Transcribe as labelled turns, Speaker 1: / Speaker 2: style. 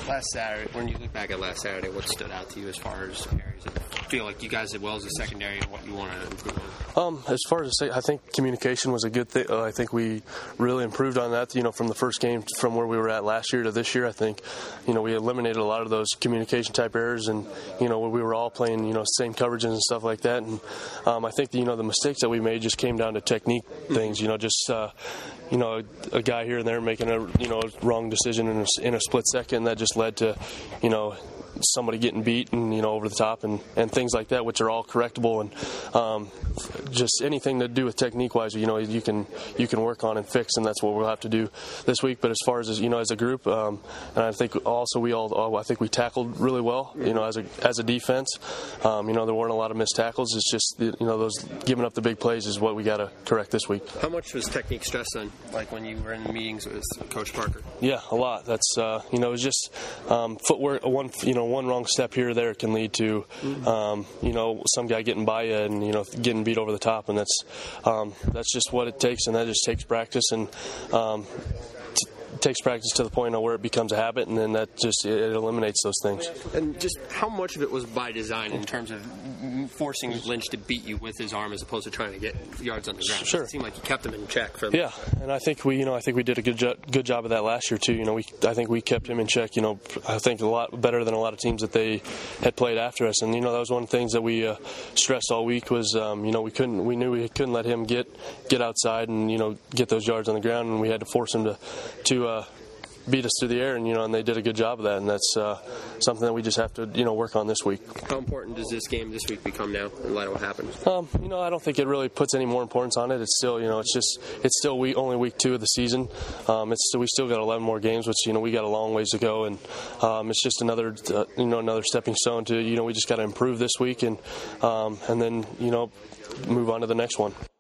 Speaker 1: Last Saturday, when you look back at last Saturday, what stood out to you as far as areas that you feel like you guys did well as a secondary and what you want to improve on?
Speaker 2: As far as I think communication was a good thing. I think we really improved on that. From the first game, from where we were at last year to this year, I think we eliminated a lot of those communication type errors, and we were all playing same coverages and stuff like that. And I think the mistakes that we made just came down to technique things. Just a guy here and there making a wrong decision in a split second that just led to somebody getting beat and over the top and things like that, which are all correctable, and just anything to do with technique wise, you can work on and fix, and that's what we'll have to do this week. But as far as as a group, and I think also I think we tackled really well, as a defense. There weren't a lot of missed tackles. It's just those giving up the big plays is what we got to correct this week.
Speaker 1: How much was technique stressed on, like when you were in meetings with Coach Parker?
Speaker 2: Yeah, a lot. That's it was just footwork. One wrong step here or there can lead to some guy getting by you and getting beat over the top, and that's just what it takes, and that just takes practice, and takes practice to the point where it becomes a habit, and then that just it eliminates those things.
Speaker 1: And just how much of it was by design in terms of forcing Lynch to beat you with his arm as opposed to trying to get yards on the ground?
Speaker 2: Sure.
Speaker 1: It seemed like you kept him in check.
Speaker 2: Yeah, and I think we did a good job of that last year too. I think we kept him in check. I think a lot better than a lot of teams that they had played after us. And that was one of the things that we stressed all week was we knew we couldn't let him get outside and get those yards on the ground, and we had to force him to beat us through the air, and they did a good job of that, and that's something that we just have to work on this week.
Speaker 1: How important does this game this week become now in light of what happened?
Speaker 2: I don't think it really puts any more importance on it. It's still it's still only week 2 of the season. We still got 11 more games, which we got a long ways to go, and it's just another another stepping stone to we just got to improve this week and then move on to the next one.